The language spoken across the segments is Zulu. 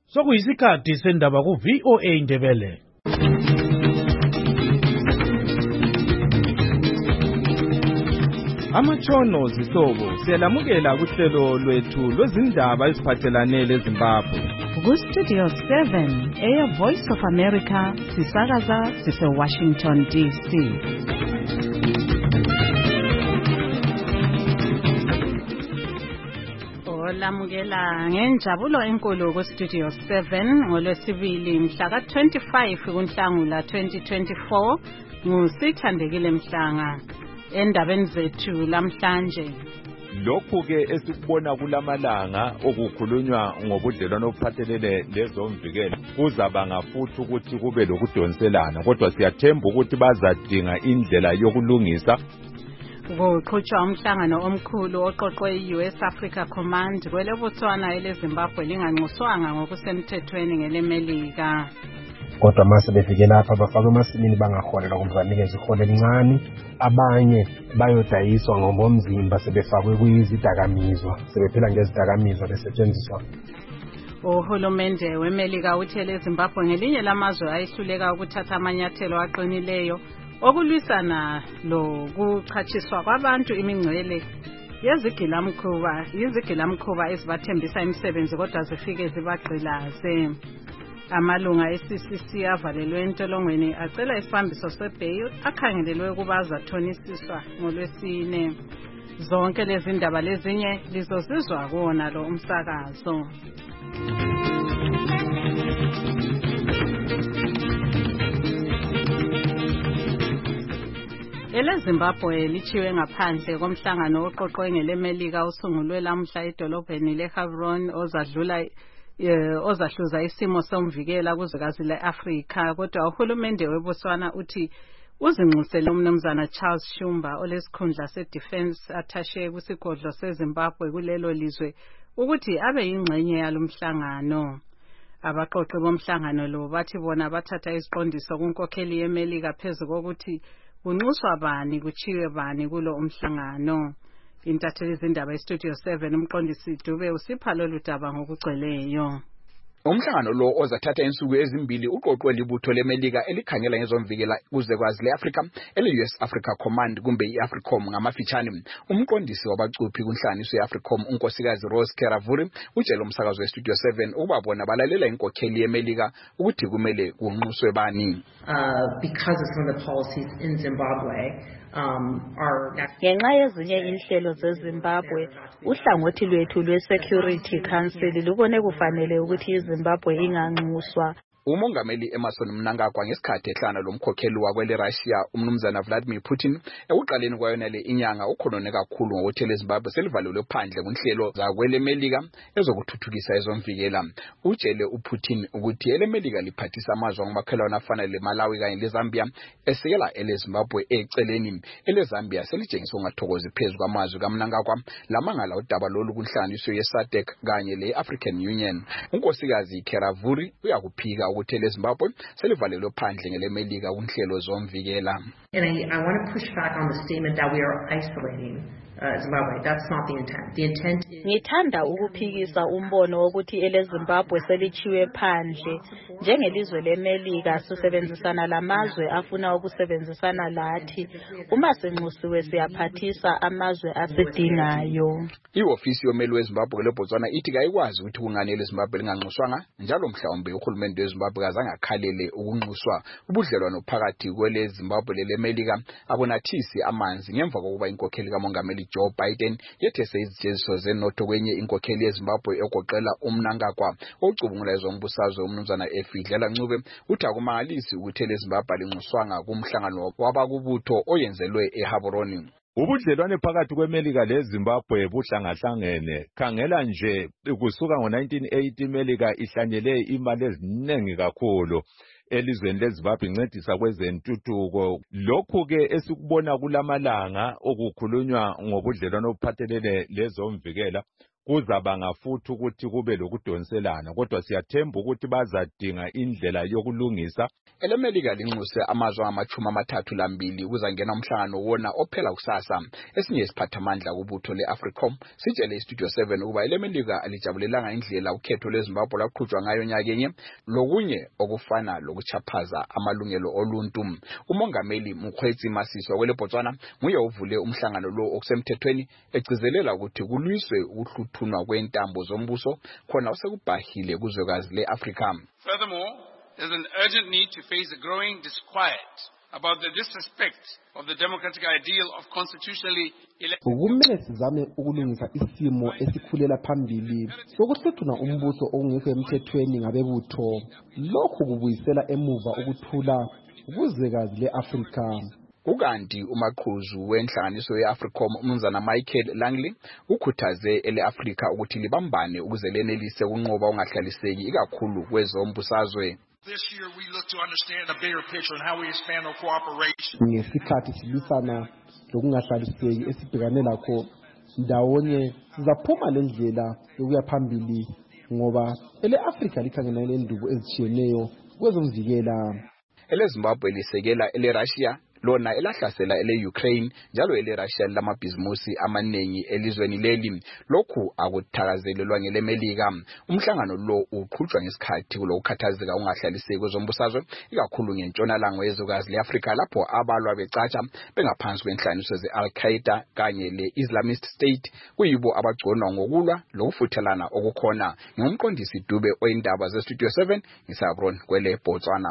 Sokuyisikhathi sendaba ku-VOA Indebele. Amatshono zihlobo siyalamukela kuhlelo lwethu lwezindaba eziphathelane leZimbabwe. Ku-Studio 7 Air Voice of America sisakaza sise-Washington DC. Olamukela ngenjabulo enkulu ku-Studio 7 ngolwesibili mhla ka-25 kuNhlangula 2024 nguSithandekile Mhlanga. Endabeni zethu lamhlanje, lokhu ke esikubona kulamalanga okukhulunywa ngobudlelwano obuphathelene lezomvikelo kuzabanga futhi ukuthi kube lokudonselana, kodwa siyathemba ukuthi bazadinga indlela yokulungisa. kuqhutshwa umhlangano omkhulu oqoqwe i-US Africa Command kweleBotswana eleZimbabwe linganxuswanga ngokusemthethweni ngeleMelika. Kodwa mase befike lapha bafaka emasimini bangaholelwa kumvanikeza iholo elincane, abanye bayodayiswa ngomzimba sebefakwe kuyizidakamizwa, sebephila ngezidakamizwa besetshenziswa. Uhulumende weMelika uthi eleZimbabwe ngelinye lamazwe ayihluleka ukuthatha amanyathelo aqinileyo okulwisana lokuchathiswa kwabantu imingcele yizigilamkhuba ezibathembisa imisebenzi kodwa zifike zibagqilaze. Amalunga e-CCC avalelwe entolongweni acela isibambiso sebheyi akhangelelwe ukuba azathonisiswa ngolwesine. Zonke lezi ndaba lezinye lizozizwa kuwona lo umsakazo. EleZimbabwe lichiwe ngaphandle komhlangano oqoqwe ngeleMelika usungulwe lamhla edolobheni leHavroni ozahluza isimo somvikela kuzwekazi le-Afrika, kodwa uhulumende weBotswana uthi uzinxusele umnumzana Charles Shumba olesikhundla se-Defense Attaché kwisigodlo seZimbabwe kulelo lizwe ukuthi abe yingxenye yalomhlangano. Abaqoqi bomhlangano lo bathi bona bathatha isiqondiso kunkokheli yeMelika phezu kokuthi kunxuswa bani kuchiwe bani kulo umhlangano. Intatheli zindaba eStudio 7 umqondisi Dube usipha lolu daba ngokugcweleyo. Umhlangano lo ozathatha insuku ezimbili uqoqwe libutho leMelika elikhangela ngezomvikela kuzwekazi le-Afrika ele-US Africa Command kumbe i-AFRICOM ngamafitshane. Umqondisi wabacuphi kunhlanganiso ye-AFRICOM unkosikazi Rose Keravuri utshela umsakazo weStudio 7 ukuba bona balalela inkokheli yeMelika ukuthi kumele kunxuswe bani. Because of some of the policies in Zimbabwe, ngenxa yezinye inhlelo zeZimbabwe, uhlangothi lwethu lwe-Security Council lubone kufanele ukuthi iZimbabwe inganxuswa. Umongameli Emmerson Mnangagwa ngesikhathi ehlana lomkhokheli wakwele-Russia umnumzana Vladimir Putin ekuqaleni kwayonale inyanga ukhonone kakhulu ngokuthi eleZimbabwe selivalelwe phandle kunhlelo zakweleMelika ezokuthuthukisa ezomvikela. Utshele uPutin ukuthi eleMelika liphathisa amazwe ngamakhelwane afana leMalawi kanye leZambia esekela eleZimbabwe eceleni. EleZambia selijengiswe ngathokozi phezu kwamazwi kaMnangagwa lamangala udaba lolu kunhlanganiso ye-SADC kanye le-African Union. Unkosikazi Keravuri uyakuphika ukuthi eleZimbabwe selivalelwe phandle ngeleMelika kunhlelo zomvikela. And I want to push back on the statement that we are isolating Zimbabwe. That's not the intent. The intent is Ngithanda ukuphikisa umbono wokuthi eleZimbabwe selichiwe phandle. Njengelizwe leMelika sisebenzisana lamazwe afuna ukusebenzisana lathi. Uma sinxusiwe siyaphathisa amazwe asidingayo. Iofisi yomeli weZimbabwe leBotswana ithi kayikwazi ukuthi kungani eleZimbabwe linganxuswanga njalo mhlawumbe uhulumende weZimbabwe kazange akhalele ukunxuswa. Ubudlelwano phakathi kweleZimbabwe leleMelika abonathisi amanzi ngemva kokuba inkokheli kamongameli Joe Biden yethese izijeziso zenotho kwenye inkokheli yeZimbabwe egoqela uMnangagwa ocubungula ezombusazwe umnumzana Efidlela Ncube uthi akumangalisi ukuthi eleZimbabwe linxuswanga kumhlangano wabakubutho oyenzelwe eHavroni. Ubudlelwane phakathi kweMelika leZimbabwe buhlangahlangene. Khangela nje kusuka ngo-1980 iMelika ihlanyele imali eziningi kakhulu elizweni leZimbabwe incedisa kwezentuthuko. Lokhu ke esikubona kulamalanga okukhulunywa ngobudlelwano obuphathelene lezomvikela kuzabanga futhi ukuthi kube lokudonselana, kodwa siyathemba ukuthi bazadinga indlela yokulungisa. EleMelika linxuse amazwe ama-32 ukuzangena umhlangano wona ophela kusasa. Esinye isiphathamandla kubutho le-AFRICOM sitshele iStudio 7 ukuba eleMelika alijabulelanga indlela ukhetho lweZimbabwe laqhutshwa ngayo nyakenye, lokunye okufana lokuchaphaza amalungelo oluntu. Umongameli Mokgweetsi Masisi kwele Botswana nguye uvule umhlangano lo okusemthethweni egcizelela ukuthi kulwiswe ukuhluthunwa kwentambo zombuso khona osekubhahile kuzwekazi le-Afrika. Furthermore, there's an urgent need to face a growing disquiet about the disrespect of the democratic ideal of constitutionally elected. Kumele sizame ukulungisa isimo esikhulela phambili sokuhluthuna umbuso ongekho emthethweni ngabebutho. Lokhu kubuyisela emuva ukuthula kuzwekazi le-Afrika. Ukanti umaqhuzu wenhlanganiso ye-AFRICOM umnumzana Michael Langley ukhuthaze ele-Afrika ukuthi libambane ukuze lenelise ukunqoba ungahlaliseki ikakhulu kwezombusazwe. This year we look to understand a bigger picture on how we expand our cooperation. Ngesikhathi silisana lokungahlaliseki esibhekane lakho ndawonye sizaphuma lendlela yokuya phambili ngoba ele-Afrika likhangela lendubo ezitshiyeneyo kwezomvikela. EleZimbabwe lisekela ele-Russia lona elahlasela ele-Ukraine njalo ele-Russia lamabhizimusi amaningi elizweni leli. Lokhu akuthakazelelwa ngeleMelika. Umhlangano lo uqhutshwa ngesikhathi kulokukhathazeka ungahlaliseki kwezombusazwe ikakhulu ngentshonalanga yezwekazi le-Afrika lapho abalwa becatsha bengaphansi kwenhlanganiso ze-Al-Qaeda kanye le-Islamist State kuyibo abagconwa ngokulwa lokufuthelana okukhona. Ngumqondisi Dube oyindaba zeStudio 7 ngisabron kwele Botswana.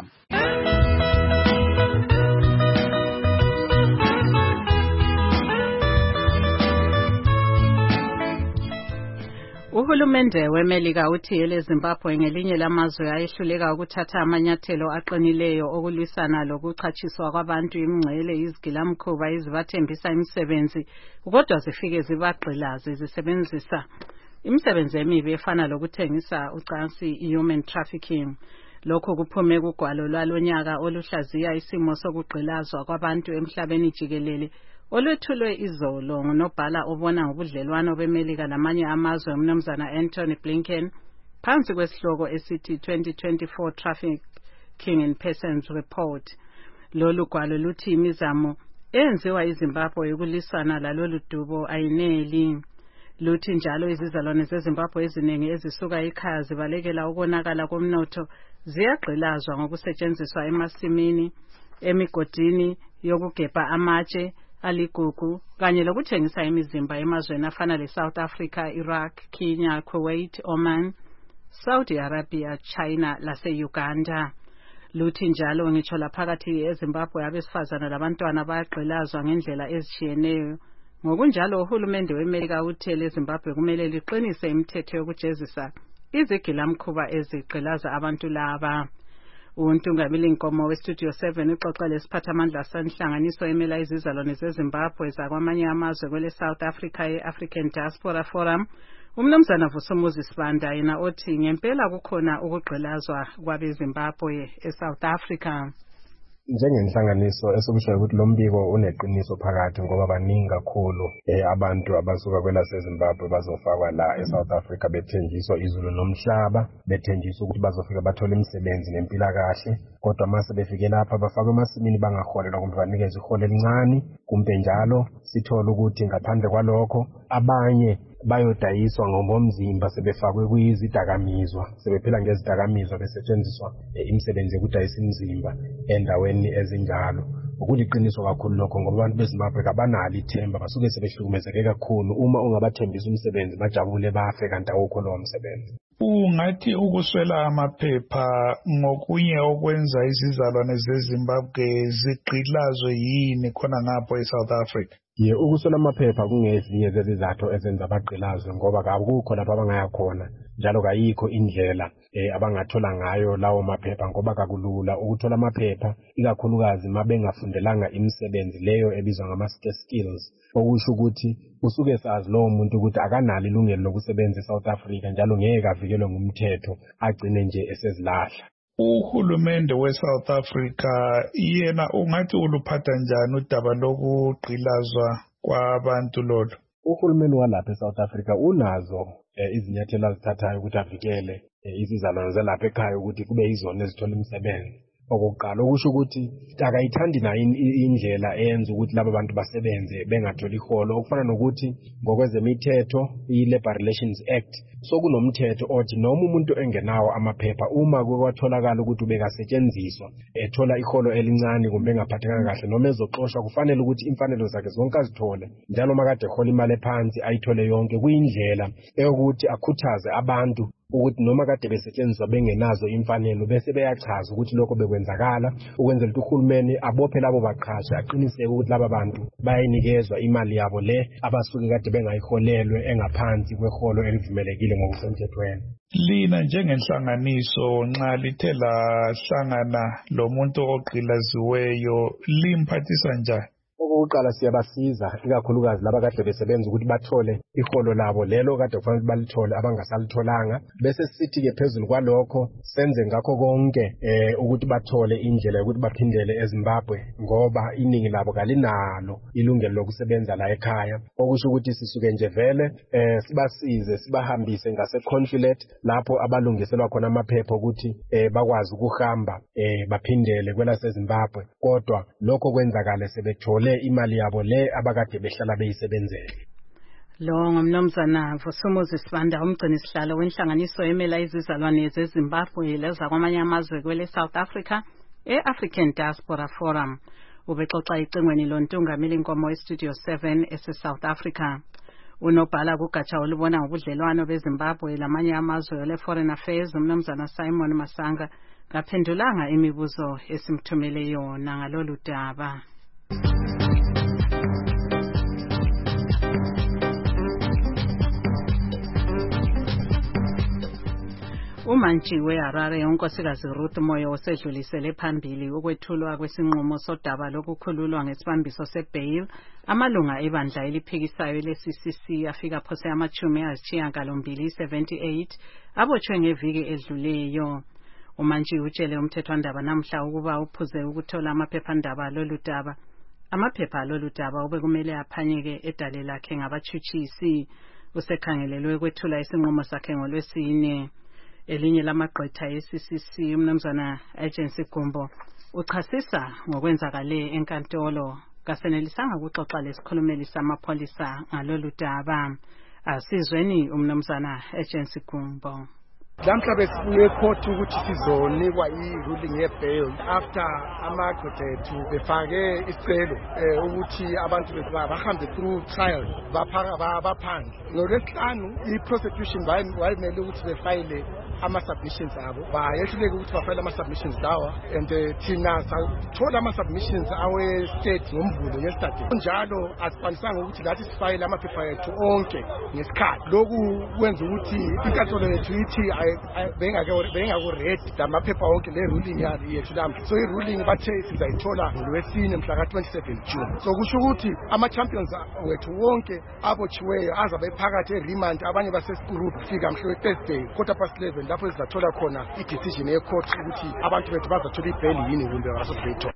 Uhulumende weMelika uthi eleZimbabwe ngelinye lamazwe ayehluleka ukuthatha amanyathelo aqinileyo okulwisana lokuchathiswa kwabantu imingcele izigilamkhuba ezibathembisa imisebenzi kodwa zifike zibagqilaze zisebenzisa imisebenzi emibi efana lokuthengisa ucansi human trafficking. Lokho kuphume kugwalo lwalonyaka oluhlaziya isimo sokugqilazwa kwabantu emhlabeni jikelele olwethulwe izolo ngunobhala obona ngobudlelwano beMelika lamanye amazwe umnumzana Anthony Blinken phansi kwesihloko esithi 2024 Trafficking in Persons Report. Lolu gwalo luthi imizamo enziwa iZimbabwe yokulisana lalolu dubo ayineli. Luthi njalo izizalwane zeZimbabwe eziningi ezisuka ekhaya zibalekela ukonakala komnotho ziyagqilazwa ngokusetshenziswa emasimini, emigodini yokugebha amatshe aligugu kanye lokuthengisa imizimba emazweni afana le-South Africa, Iraq, Kenya, Kuwait, Oman, Saudi Arabia, China lase-Uganda. Luthi njalo ngitsho laphakathi eZimbabwe abesifazana labantwana bayagqilazwa ngendlela ezitshiyeneyo. Ngokunjalo uhulumende weMelika uthi eleZimbabwe kumele liqinise imithetho yokujezisa izigilamkhuba ezigqilaza abantu laba. Untungameli Nkomo weStudio 7 uxoxa lesiphathamandla senhlanganiso emela izizalwane zeZimbabwe zakwamanye amazwe kwele South Africa ye-African Diaspora Forum umnumzana Vusumuzi Sibanda yena othi ngempela kukhona ukugqilazwa kwabeZimbabwe eSouth Africa. Njengenhlanganiso esokusho ukuthi lo mbiko uneqiniso phakathi ngoba baningi kakhulu abantu abasuka kwelaseZimbabwe bazofakwa la eSouth Africa bethenjiswa izulu nomhlaba, bethenjiswa ukuthi bazofika bathole imisebenzi nempilakahle, kodwa mase befike lapha bafakwe emasimini bangaholelwa kumbe banikeze iholo elincane. Kumbe njalo sithola ukuthi ngaphandle kwalokho abanye bayodayiswa ngokomzimba sebefakwe kuyizidakamizwa, sebephela ngezidakamizwa besetshenziswa imisebenzi yokudayisa imizimba endaweni ezinjalo. Ukuliqiniso kakhulu lokho ngoba abantu beZimbabwe abanalo ithemba, basuke sebehlukumezeke kakhulu. Uma ungabathembisa umsebenzi bajabule bafe kanti awukho lowo msebenzi. Ungathi ukuswela amaphepha ngokunye okwenza izizalwane zeZimbabwe zigqilazwe yini khona ngapho eSouth Africa? Ukuswela amaphepha kungezinye zezizathu ezenza abagqilazwe ngoba akukho lapha abangaya khona, njalo kayikho indlela abangathola ngayo lawo maphepha ngoba kakulula ukuthola amaphepha ikakhulukazi mabengafundelanga imisebenzi leyo ebizwa ngama-skills, okusho ukuthi usuke sazi lowo muntu ukuthi akanalo ilungelo lokusebenza eSouth Africa njalo ngeke avikelwe ngumthetho agcine nje esezilahla. Uhulumende weSouth Africa yena ungathi uluphatha njani udaba lokugqilazwa kwabantu lolu? Uhulumeni walapha eSouth Africa unazo izinyathelo azithathayo ukuthi avikele izizalwane zalapha ekhaya ukuthi kube yizona ezithola imisebenzi. Okokuqala okusho ukuthi akayithandi nayo indlela eyenza ukuthi laba bantu basebenze bengatholi iholo, okufana nokuthi ngokwezemithetho i-Labor Relations Act sokunomthetho othi noma umuntu engenawo amaphepha uma kwatholakala ukuthi ubekasetshenziswa ethola iholo elincane kumbe engaphathekanga kahle noma ezoxoshwa, kufanele ukuthi imfanelo zakhe zonke azithole njalo makade ehola imali ephansi ayithole yonke. Kuyindlela eyokuthi akhuthaze abantu ukuthi noma kade besetshenziswa bengenazo imfanelo bese beyachaza ukuthi lokho bekwenzakala, ukwenzela ukuthi uhulumeni abophe labo baqhashi, aqiniseke ukuthi laba bantu bayinikezwa imali yabo le abasuke kade bengayiholelwe engaphansi kweholo elivumelekile ngokusemthethweni. Lina njengenhlanganiso nxa lithe lahlangana lo muntu ogqilaziweyo limphathisa njani? Okokuqala siyabasiza ikakhulukazi laba kade besebenza ukuthi bathole iholo labo lelo kade kufanele balithole abangasalitholanga, bese sithi ke phezulu kwalokho senze ngakho konke ukuthi bathole indlela yokuthi baphindele eZimbabwe ngoba iningi labo kalinalo ilungelo lokusebenza la ekhaya. Okusho ukuthi sisuke nje vele sibasize sibahambise ngase consulate lapho abalungiselwa khona amaphepha ukuthi bakwazi ukuhamba baphindele kwelaseZimbabwe, kodwa lokho kwenzakala sebethole imali yabo le abakade behlala beyisebenzele. Lo ngumnumzana Vusumuzi Sibanda, umgcini sihlalo wenhlanganiso emela izizalwane zeZimbabwe leza kwamanye amazwe kwele South Africa e-African Diaspora Forum. Ubexoxa icingweni lontungameli inkomo eStudio 7 ese-South Africa. Unobhala kugatsha olubona ngobudlelwano beZimbabwe lamanye amazwe le-Foreign Affairs umnumzana Simon Masanga kaphendulanga imibuzo esimthumele yona ngalolu daba. uMantshi weHarare unkosikazi Ruth Moyo usedlulisele phambili ukwethulwa kwesinqumo sodaba lokukhululwa ngesibambiso sebail amalunga ebandla eliphikisayo le-CCC afika phose amachumi ayisishiyagalombili 78 abotshwe ngeviki edluleyo. uMantshi utshele umthethwandaba namhla ukuba uphuze ukuthola amaphephandaba lolu daba. Amaphepha lolu daba obekumele aphanyeke edale lakhe ngabatshutshisi. Usekhangelelwe ukwethula isinqumo sakhe ngoLwesine. Elinye lamagqwetha ye-CCC umnumzana Agency Gumbo uchasisa ngokwenzakale enkantolo kasenelisanga ukuxoxa lesikhulumeli samapholisa ngalolu daba. Asizweni umnumzana Agency Gumbo. Lamhla besibuye ecourt ukuthi sizonikwa i-ruling ye-bail after amagqwetha ethu befake isicelo ukuthi abantu bahambe through trial baphandle. NgoLwesihlanu i-prosecution wayimele ukuthi befayile ama-submissions abo, bayehluleke ukuthi bafayile ama-submissions lawa, and thina sathola ama-submissions awe-state ngomvulo yesterday. Njalo asiphanisanga ukuthi lathi sifayile amaphepha ethu onke ngesikhathi. Lokhu kwenza ukuthi inkantolo yethu ithi bengaku-ready lamaphepha onke le-ruling yethu lamhla. So i-ruling bathe sizayithola ngoLwesine mhla ka-27 June. So kusho ukuthi ama-champions wethu wonke abotshiweyo azabe phakathi e-remand, abanye base-group fika mhla we-Thursday 11:15 lapho sizathola khona i-decision ye-court ukuthi abantu bethu bazathola i-bail yini kumbe basebeyithola.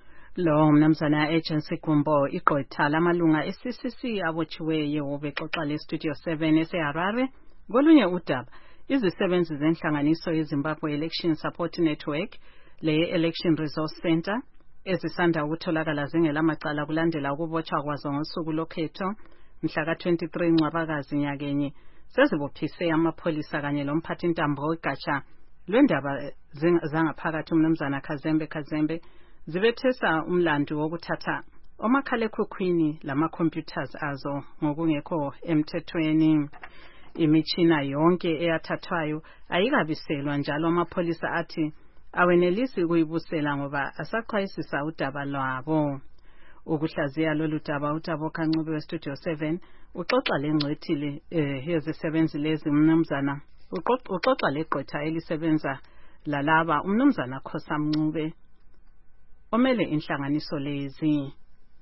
Lo mnumzana Agency Gumbo igqwetha lamalunga e-CCC abotshiweyo bexoxa le-Studio 7 ese-Harare. Kolunye udaba izisebenzi zenhlanganiso yeZimbabwe Election Support Network le-Election Resource Center ezisanda ukutholakala zingelamacala kulandela ukubotshwa kwazo ngosuku lokhetho mhla ka-23 Ncwabakazi nyakenye sezibophise amapholisa kanye lomphathintambo wegatsha lwendaba zangaphakathi umnumzana Kazembe zibethesa umlandu wokuthatha omakhalekhukhwini lama-computers azo ngokungekho emthethweni. Imitshina yonke eyathathwayo ayikabiselwa njalo amapholisa athi awenelisi ukuyibusela ngoba asaqhayisisa udaba lwabo. Ukuhlaziya lolu daba uThabo Kancube we-Studio 7 uxoxa lengcwethi yezisebenzi lezi umnumzana uxoxa legqwetha elisebenza lalaba umnumzana Khosa Mncube omele inhlanganiso lezi.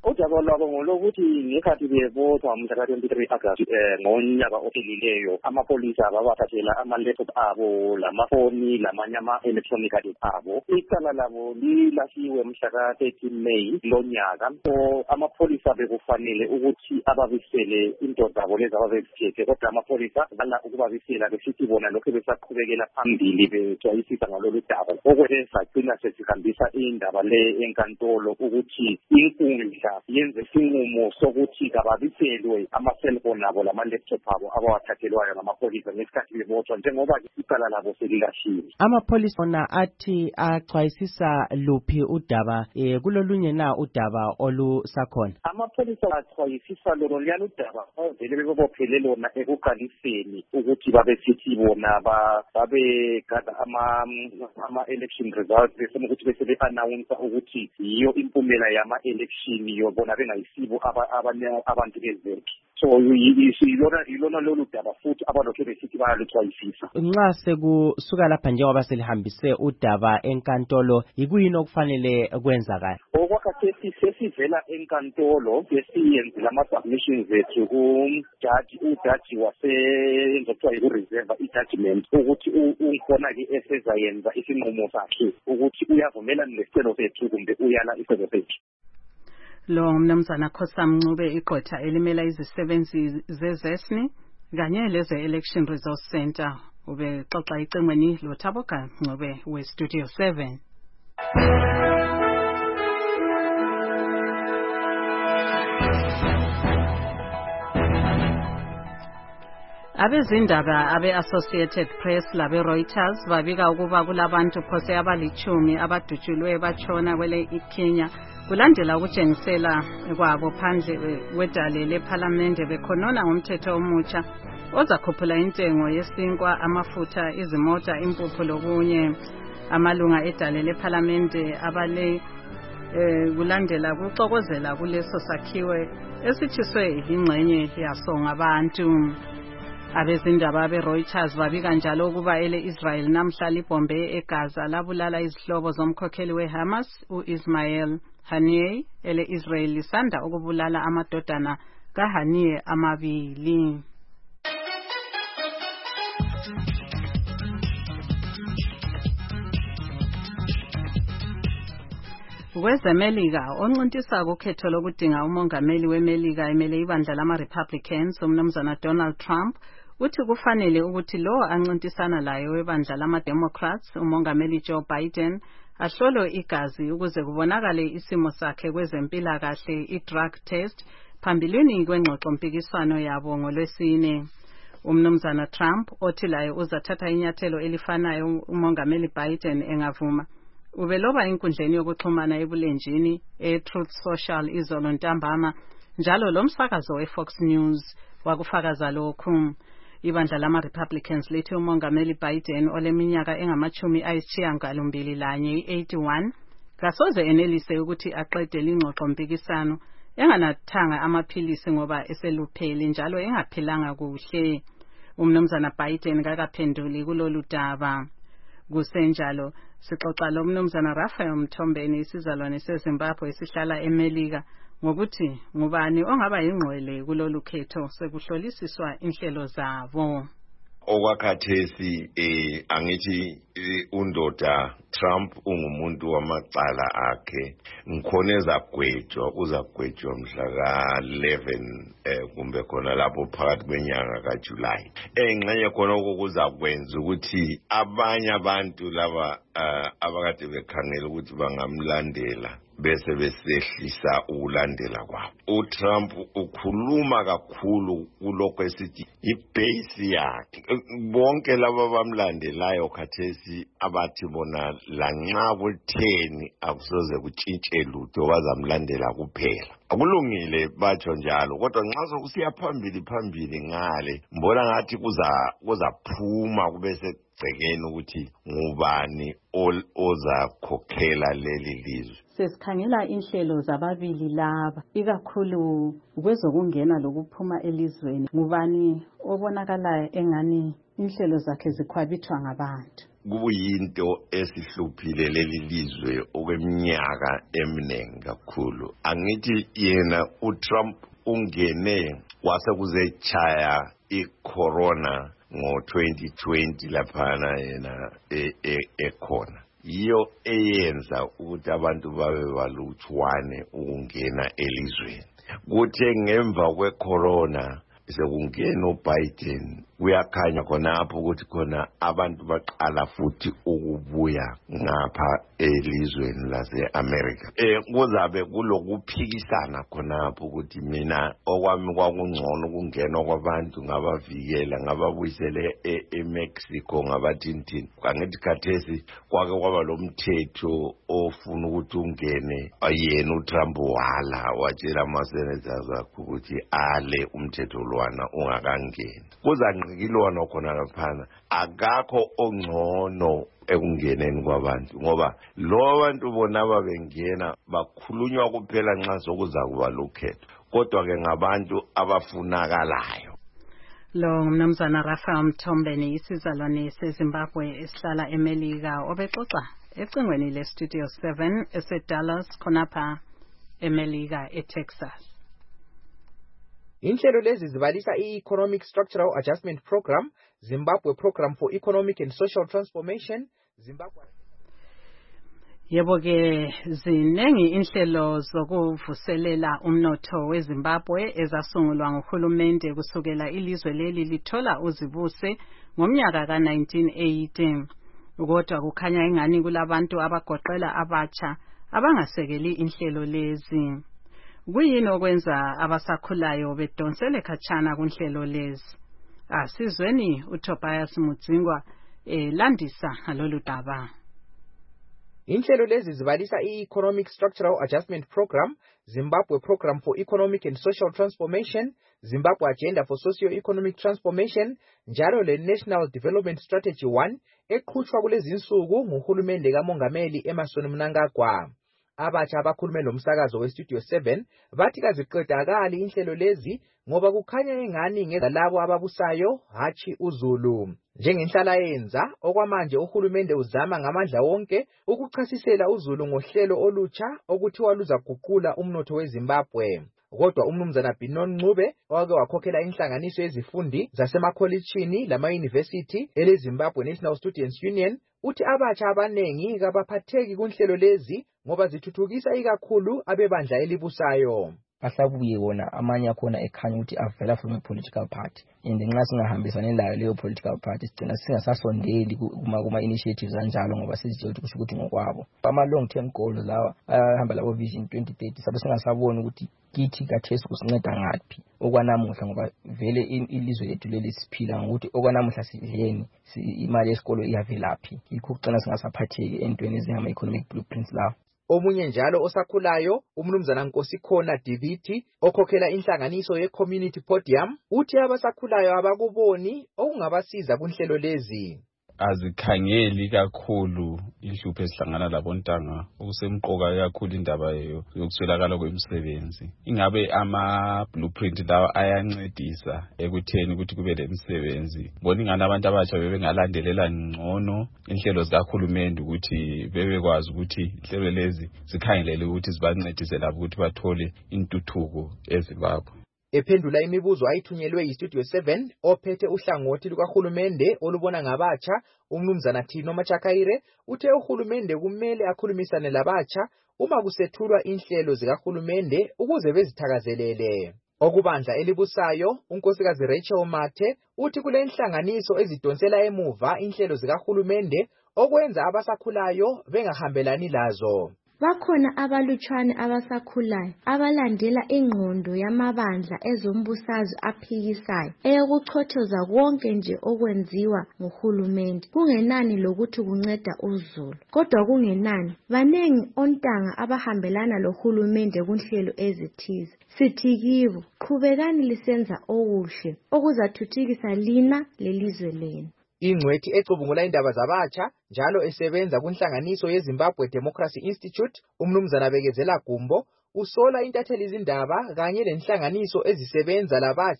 udaba lwabo ngolokuthi ngekhathi bevotwa mhla ka-23 August ngonyaka ophelileyo amapholisa babathathela ama-laptop abo lamafoni lamanye ama-electronic abo. Icala labo lilahliwe mhla ka-13 May lonyaka. So amapholisa bekufanele ukuthi ababisele into zabo lezi ababezithethe, kodwa amapholisa bala ukubabisela besithi bona lokho besaqhubekela phambili bejwayisisa ngalolu daba. Okwenza sagcina sesihambisa indaba le enkantolo ukuthi inkundla yenze isinqumo sokuthi kababiselwe ama-cellphone abo lama-laptop abo abawathathelwayo ngamapholisa ngesikhathi bebotshwa, njengoba icala labo selilashiwe. Amapholisa ona athi axwayisisa luphi udaba kulolunye na udaba olusakhona? Amapholisa axwayisisa lona liyana udaba vele bebophele lona ekuqaliseni ukuthi babesithi bona babegada ama-election results besema ukuthi bese be-announce ukuthi yiyo impumela yama-election yobona bengayisibo abanye abantu bezekhe. So yilona lolu daba futhi abalokhe besithi bayaluxwayisisa. Nxa sekusuka lapha njengoba selihambise udaba enkantolo, yikuyini okufanele kwenzakala? Okwakhathesi sesivela enkantolo besiyenze lama-submissions ethu ujaji wasenzothiwa yiku-reserve i-judgment ukuthi ukhona-ke esezayenza isinqumo sakhe ukuthi uyavumelana nesicelo sethu kumbe uyala isicelo sethu. Lo mnumzana Khosam Ncube, igqwetha elimela izisebenzi zezesni kanye leze-Election Resource Center, ubexoxa icengweni loThaboga Ncube we-Studio 7. Abezindaba abe-Associated Press labe-Reuters babika ukuba kulabantu phose abali-10 abadutshulwe batshona kwele Kenya kulandela ukutshengisela kwabo phandle kwedale lephalamende bekhonona ngomthetho omutsha ozakhuphula intengo yesinkwa, amafutha, izimota, impuphu lokunye. Amalunga edale lephalamende abale kulandela kuxokozela kuleso sakhiwe esitshiswe ingxenye yaso ngabantu. Abezindaba abe-Reuters babika njalo ukuba ele-Israel namhla libombe eGaza labulala izihlobo zomkhokheli we-Hamas u-Ismail Haniyeh. Ele-Israel lisanda ukubulala amadodana kaHaniyeh amabili. Kwezemelika oncintisa ukhetho lokudinga umongameli wemelika emele ibandla lama-Republicans umnumzana Donald Trump uthi kufanele ukuthi lo ancintisana layo webandla lama-Democrats umongameli Joe Biden ahlolwe igazi ukuze kubonakale isimo sakhe kwezempilakahle i-drug test phambilini kwengxoxo mpikiswano yabo ngoLwesine. Umnumzana Trump othi laye uzathatha inyathelo elifanayo umongameli Biden engavuma ubeloba inkundleni yokuxhumana ebulenjini Truth Social izolo ntambama, njalo lo msakazo we-Fox News wakufakaza lokhu. Ibandla lama-Republicans lithi umongameli Biden oleminyaka engama-81 i-81 kasoze enelise ukuthi aqede lingxoxo mpikisano enganathanga amaphilisi ngoba eseluphele njalo engaphilanga kuhle. Umnumzana Biden kakaphenduli kulolu daba. Kusenjalo sixoxa lo mnumzana Raphael Mthombeni isizalwane seZimbabwe esihlala eMelika ngokuthi ngubani ongaba yingqwele kulolu khetho sekuhlolisiswa inhlelo zabo. Okwakhathesi angithi undoda Trump ungumuntu wamacala akhe ngikhona uzagwetshwa mhla ka-11 kumbe khona lapho phakathi kwenyanga kaJuly. Engxenye khona okuzakwenza ukuthi abanye abantu laba abakade bekhangela ukuthi bangamlandela bese besehlisa ukulandela kwabo. uTrump ukhuluma kakhulu kulokho esithi ibase yakhe. Bonke laba bamlandelayo khathesi abathi bona lanxa kutheni akusoze kutshintshe lutho bazamlandela kuphela. Akulungile batsho njalo, kodwa nxa sokusiya phambili ngale mbona ngathi kuzaphuma kubese gcekeni ukuthi ngubani ozakhokhela leli lizwe. Sesikhangela inhlelo zababili laba ikakhulu kwezokungena lokuphuma elizweni, ngubani obonakala engani inhlelo zakhe zikhwabithwa ngabantu? kuyinto esihluphile leli lizwe okweminyaka eminingi kakhulu. Angithi yena uTrump ungene wasekuzechaya icorona ngo-2020 laphana yena ekhona. Iyo eyenza ukuthi abantu babe balutshwane ukungena elizweni. Kuthe ngemva kwecorona sekungena uBiden kuyakhanya khonapho ukuthi khona abantu baqala futhi ukubuya ngapha elizweni lase-America. Kuzabe kulokuphikisana khonapho ukuthi mina okwami kwakungcono ukungena kwabantu ngabavikela ngababuyisele eMexico ngabathintini. Angithi khathesi kwake kwaba lo mthetho ofuna ukuthi ungene yena uTrump wala watshela ama-senators akhe ukuthi ale umthetho lwana ungakangeni. Kuzanqikilwana khona laphana akakho ongcono ekungeneni kwabantu ngoba lo bantu bona babengena bakhulunywa kuphela nxa sokuza kuba lokhetho kodwa ke ngabantu abafunakalayo. Lo mnumzana Raphael Mthombeni isizalwane seZimbabwe esihlala eMelika obexoxa ecingweni leStudio 7 eseDallas khonapha eMelika eTexas. Inhlelo lezi zibalisa i-Economic Structural Adjustment Program, Zimbabwe Program for Economic and Social Transformation, Zimbabwe. Yebo ke zinengi inhlelo zokuvuselela umnotho weZimbabwe ezasungulwa nguhulumende kusukela ilizwe leli lithola uzibuse ngomnyaka ka1980. Kodwa kukhanya ingani kulabantu abagoqela abatsha abangasekeli inhlelo lezi. Kuyini okwenza abasakhulayo bedonsele khatshana kunhlelo lezi? Asizweni uTobias Mudzingwa landisa ngalolu daba. Inhlelo lezi zibalisa i-Economic Structural Adjustment Program, Zimbabwe Program for Economic and Social Transformation, Zimbabwe Agenda for Socio-Economic Transformation, njalo le-National Development Strategy 1 eqhutshwa kulezi insuku nguhulumende kaMongameli Emmerson Mnangagwa. Abatsha abakhulume lomsakazo weStudio 7 bathi kaziqedakali inhlelo lezi ngoba kukhanya engani ngezalabo ababusayo hatshi uZulu. Njengenhlala yenza okwamanje uhulumende uzama ngamandla wonke ukuchasisela uZulu ngohlelo olutsha okuthiwa luzaguqula umnotho weZimbabwe. Kodwa umnumzana Binon Ncube owake wakhokhela inhlanganiso yezifundi zasemakholitshini lama-university eleZimbabwe National Students Union uthi abatsha abanengi kabaphatheki kunhlelo lezi ngoba zithuthukisa ikakhulu abebandla elibusayo. Ahlabuye wona amanye akhona ekhanya ukuthi avela from a political party and nxa singahambisani layo leyo political party sigcina singasasondeli kuma initiatives anjalo ngoba sizitshela ukuthi kusho ukuthi ngokwabo ama long term goals lawa ayahamba labo vision 2030 sabe singasaboni ukuthi kithi kathesi kusinceda ngaphi okwanamuhla ngoba vele ilizwe lethu leli siphila ngokuthi okwanamuhla sidleni imali yesikolo iyavelaphi yikho kugcina singasaphatheki entweni ezingama economic blueprints lawo. Omunye njalo osakhulayo umnumzana Nkosikhona Diviti okhokhela inhlanganiso ye-Community Podium uthi abasakhulayo abakuboni okungabasiza kunhlelo lezi. Azikhangeli kakhulu inhlupho esihlangana labontanga okusemqoka kakhulu indaba yokuswelakala kwemisebenzi. Ingabe ama blueprint lawa ayancedisa ekutheni ukuthi kube lemisebenzi. Bona ingane abantu abatsha bebengalandelela ngcono inhlelo zikahulumende ukuthi bebekwazi ukuthi inhlelo lezi zikhangelele ukuthi zibancedise labo ukuthi bathole intuthuko eZimbabwe. Ephendula imibuzo ayithunyelwe yiStudio 7 ophethe uhlangothi lukahulumende olubona ngabatsha umnumzana Thino Machakaire uthe uhulumende kumele akhulumisane labatsha uma kusethulwa inhlelo zikahulumende ukuze bezithakazelele. Okubandla elibusayo unkosikazi Rachel Mathe uthi kule inhlanganiso ezidonsela emuva inhlelo zikahulumende okwenza abasakhulayo bengahambelani lazo. Bakhona abalutshwane abasakhulayo abalandela ingqondo yamabandla ezombusazwe aphikisayo eyokuchothoza konke nje okwenziwa nguhulumende kungenani lokuthi kunceda uZulu kodwa kungenani banengi ontanga abahambelana lohulumende kunhlelo ezithize. Sithi kibo qhubekani lisenza okuhle okuzathuthukisa lina lelizwe lenu. Ingcwethi ecubungula indaba zabatsha njalo esebenza kunhlanganiso yeZimbabwe Democracy Institute umnumzana Bekezela Gumbo usola intatheli izindaba kanye lenhlanganiso ezisebenza labatsha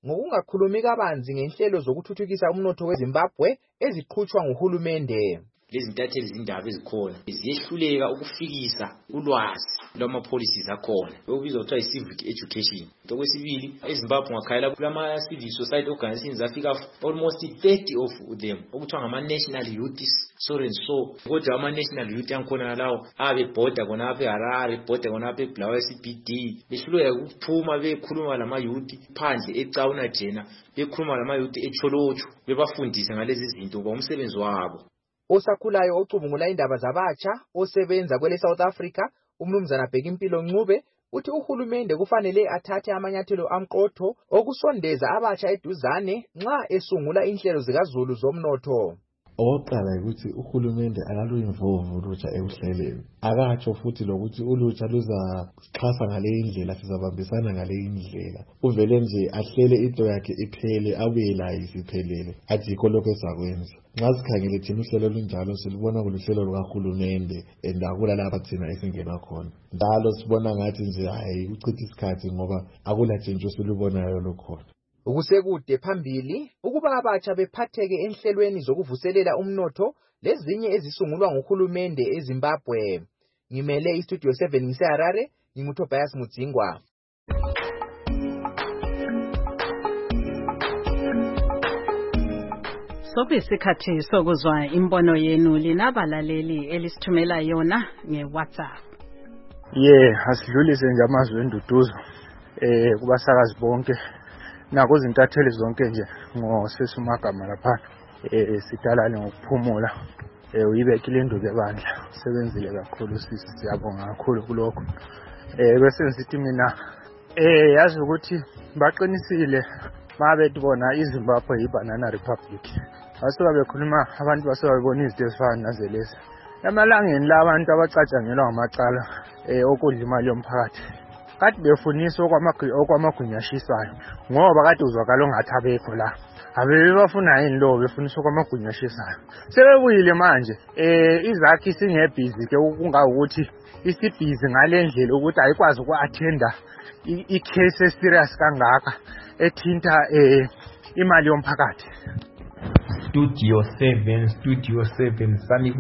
ngokungakhulumi kabanzi ngenhlelo zokuthuthukisa umnotho weZimbabwe eziqhutshwa nguhulumende. Lezi ntatheli zindaba ezikhona ziyehluleka ukufikisa ulwazi lwama-policies akhona okubizwa kuthiwa i-civic education. Okwesibili, eZimbabwe ngakhayela kulama-civil society organizations afika almost 30 of them okuthiwa ngama-national youth so and so. Kodwa ama-national youth angikhona lawo abebhoda khonapha eHarare, bhoda khonapha eBulawayo CBD, behluleka ukuphuma bekhuluma lama-youth phandle eCauna Jena, bekhuluma lama-youth eCholocho, bebafundisa ngalezi zinto ngoba umsebenzi wabo. Osakhulayo ocubungula indaba zabatsha osebenza kwele South Africa, umnumzana Bhekimpilo Ncube, uthi uhulumende kufanele athathe amanyathelo amqotho okusondeza abatsha eduzane nxa esungula inhlelo zikaZulu zomnotho. Oqala ukuthi uhulumende akalu-involve ulutsha ekuhleleni. Akatsho futhi lokuthi ulutsha luzaxhasa ngale indlela, sizabambisana ngale indlela. Uvele nje ahlele into yakhe iphele, abuye layo isiphelele. Athi yikho lokho esakwenza. Nxa sikhangele thina uhlelo olunjalo silubona kuluhlelo lukahulumende endakula lapha thina esingena khona. Njalo sibona ngathi nje hayi uchitha isikhathi ngoba akula tshintsho silubonayo lukhona. Ukusekude phambili ukuba abatsha bephatheke enhlelweni zokuvuselela umnotho lezinye ezisungulwa nguhulumende eZimbabwe. Ngimele iStudio 7 ngiseHarare, nginguTobias Mudzingwa. Sokuyisikhathi sokuzwa imbono yenu linabalaleli elisithumela yona ngeWhatsApp. Asidlulise nje amazwi enduduzo kubasakazi bonke nako zintatheli zonke nje ngosesumagama lapha sidalane ngokuphumula uyibekile induku ebandla sebenzile kakhulu sisi, siyabonga kakhulu kulokho. Bese ngithi mina yazi ukuthi baqinisile mabethi bona iZimbabwe yibanana republic. Basuka bekhuluma abantu basuka bebona izinto ezifana nazelezi emalangeni la abantu abacatshangelwa ngamacala okudla imali yomphakathi kade befunisa okwamagunyashisayo ngoba kade uzwakala ongathi abekho la abebafuna yini lo befunisa okwamagunyashisayo. Sebebuyile manje izakhi singebhizi ke kungawukuthi isibhizi ngale ndlela ukuthi ayikwazi uku-attenda i-case serious kangaka ethinta imali yomphakathi. Studio 7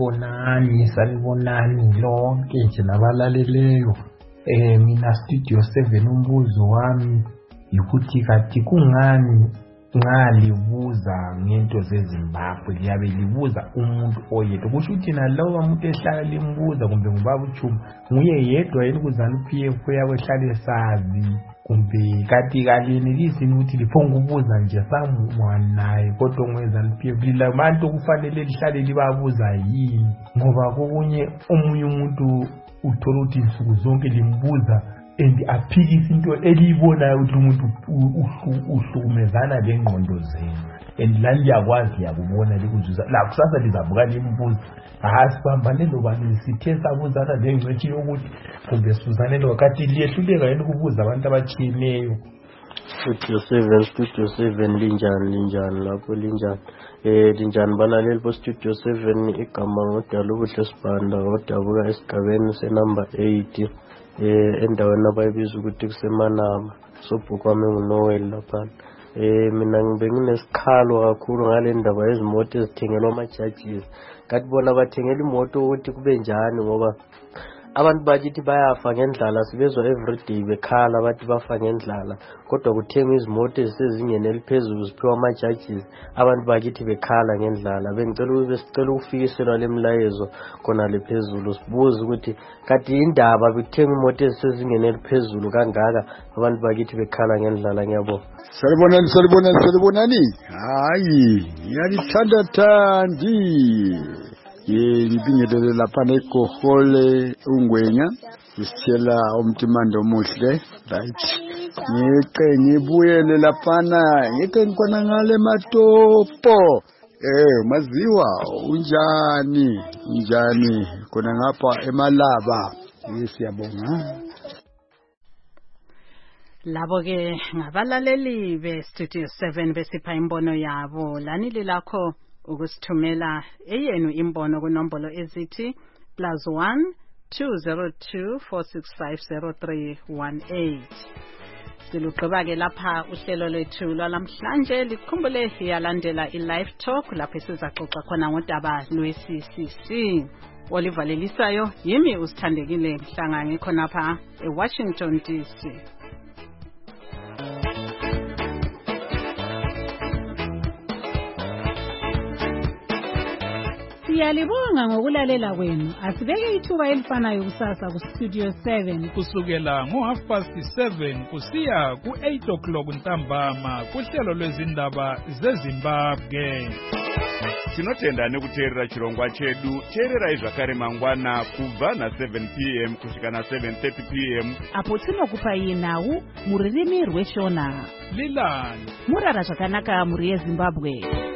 sanibonani lonke nje nabalaleleyo. Mina Studio 7 umbuzo wami yikuthi kathi kungani ngalibuza ngento zeZimbabwe liyabe libuza umuntu oyedwa. Kusho ukuthi nalowo umuntu ehlala limbuza kumbe ngubaba uChuma nguye yedwa yini kuZANU-PF yabo ehlale sazi kumbe kathi kalenelisi ukuthi liphonga ukubuza nje samwanaye kodwa ngweZANU-PF lilabantu kufanele lihlale libabuza yini ngoba kokunye omunye umuntu uthola ukuthi insuku zonke limbuza and aphikisa into eliyibonayo ukuthi umuntu uhlukumezana lengqondo zenu and la liyakwazi yakubona likuzuza la kusasa lizavuka limbuza sibambane lobani sithe sabuzana lengcwethi yokuthi kumbe sizane lokati liyehluleka yini ukubuza abantu abatshiyeneyo. Studio 7 linjani lapho linjani balaleli bo Studio 7 igama ngodala ubuhle sibanda ngodabuka esigabeni senumber 8 endaweni abayibiza ukuthi kusemanama sobhukwami nguNoel lapha. Mina ngibe nginesikhalo kakhulu ngale ndaba yezimoto ezithengelwa ama-charges. Kanti bona bathengela imoto ukuthi kube njani ngoba abantu bakithi bayafa ngendlala, sibezwa everyday bekhala bathi bafa ngendlala kodwa kuthengwa izimoto ezisezingeni eliphezulu ziphiwa ama-charges abantu bakithi bekhala ngendlala. Besicela ukufikiselwa lemlayezo khona lephezulu sibuze ukuthi kanti indaba bekuthenga imoto ezisezingeni eliphezulu kangaka abantu bakithi bekhala ngendlala. Ngiyabonga. Salibonani. Hayi, ngiyalithanda thandi. Libingelele lapha neGohole uNgwenya isitshela umtimando omuhle right. Ngibuyele laphana ngikona ngale Matopo. Maziwa unjani khona ngapha eMalaba. Siyabonga. Labo ke ngabalaleli beStudio 7 besipha imbono yabo. Lanile lakho ukusithumela eyenu imbono kunombolo ezithi +1 202 465 0318. Silugqiba-ke lapha uhlelo lwethu lwalamhlanje. Likhumbule yalandela i-live talk lapho sizaxoxa khona ngodaba lwe-CCC. Olivalelisayo yimi usithandekile Mhlanga ngikhonapha eWashington DC. Siyalibonga ngokulalela kwenu. Asibeke ithuba elifanayo kusasa ku Studio 7 kusukela ngo7:30 kusiya ku8 ntambama kuhlelo lwezindaba zeZimbabwe. Tinotenda nekuteerera chirongwa chedu. Teererai zvakare mangwana kubva na7 p.m. kusvika na7:30 p.m. apo tinokupai nhau muririmi rweshona. Lilani murara zvakanaka muri yeZimbabwe.